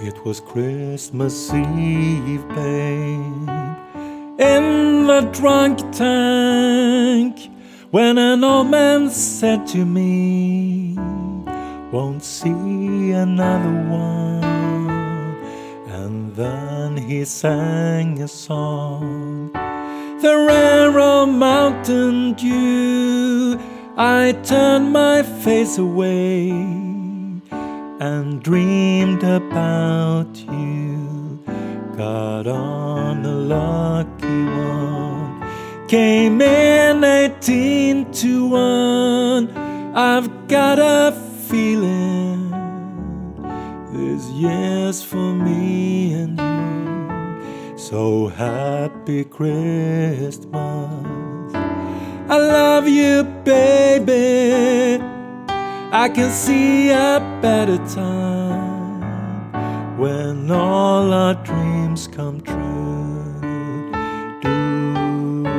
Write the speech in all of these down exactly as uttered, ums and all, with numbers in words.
It was Christmas Eve, babe, in the drunk tank, when an old man said to me, won't see another one. And then he sang a song, the rare old Mountain Dew. I turned my face away and dreamed about you. Got on a lucky one, came in eighteen to one. I've got a feeling this year's for me and you. So happy Christmas, I love you, baby. I can see a better time when all our dreams come true. Do,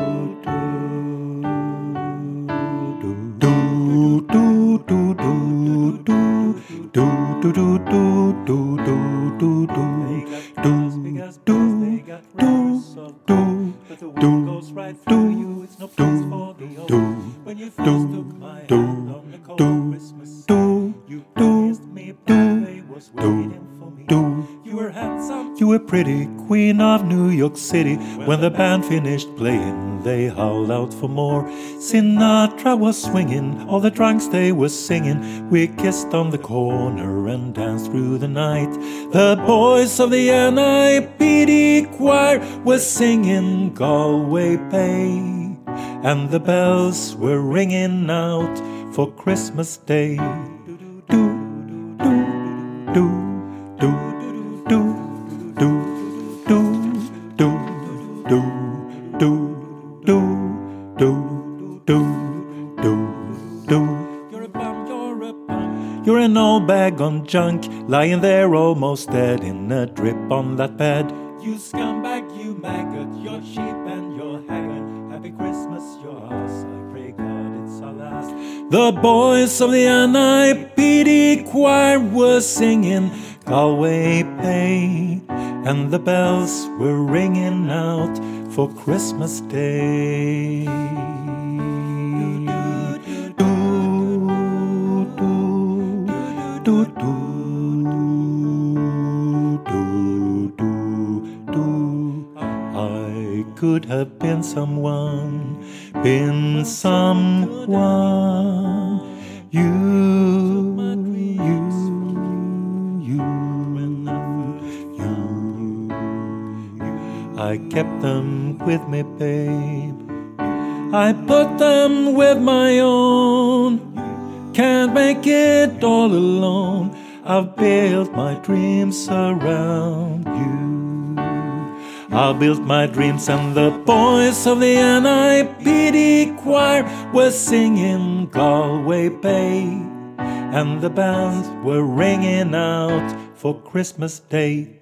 do, do, do, do, do, do, do, do, do, do, do, do, do, do, do, You were pretty, queen of New York City. When the band finished playing, they howled out for more. Sinatra was swinging, all the drunks they were singing. We kissed on the corner and danced through the night. The boys of the N I P D choir were singing Galway Bay, and the bells were ringing out for Christmas Day. Do, do, do, do, do. Do, do, do, do, do, do, do, do, do, do. You're a bum, you're a bum. You're an old bag on junk, lying there almost dead in a drip on that bed. You scumbag, you maggot, you're sheep and you're haggard. Happy Christmas, your house, I pray God it's our last. The boys of the N I P D choir were singing Galway Bay, and the bells were ringing out for Christmas Day. Do, do, do, do, do, do. I could have been someone, been someone. You, you. I kept them with me, babe. I put them with my own. Can't make it all alone. I've built my dreams around you. I built my dreams, and the boys of the N I P D choir were singing Galway Bay, and the bands were ringing out for Christmas Day.